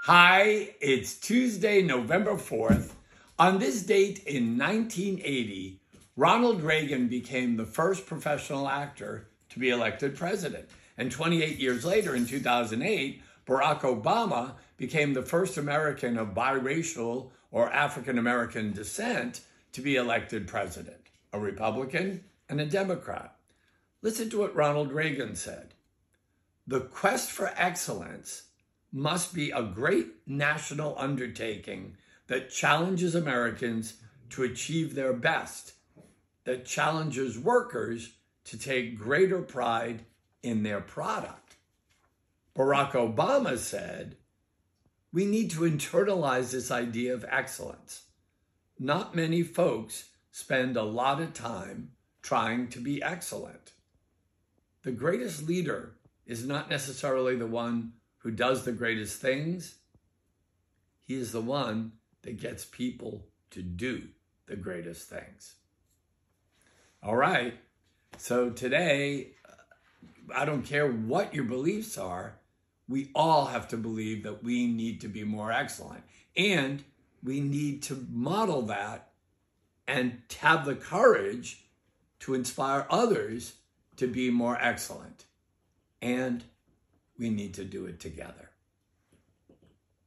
Hi, it's Tuesday, November 4th. On this date in 1980, Ronald Reagan became the first professional actor to be elected president. And 28 years later, in 2008, Barack Obama became the first American of biracial or African American descent to be elected president, a Republican and a Democrat. Listen to what Ronald Reagan said. The quest for excellence must be a great national undertaking that challenges Americans to achieve their best, that challenges workers to take greater pride in their product. Barack Obama said, we need to internalize this idea of excellence. Not many folks spend a lot of time trying to be excellent. The greatest leader is not necessarily the one who does the greatest things. He is the one that gets people to do the greatest things. All right. So today, I don't care what your beliefs are, we all have to believe that we need to be more excellent. And we need to model that and have the courage to inspire others to be more excellent. And we need to do it together.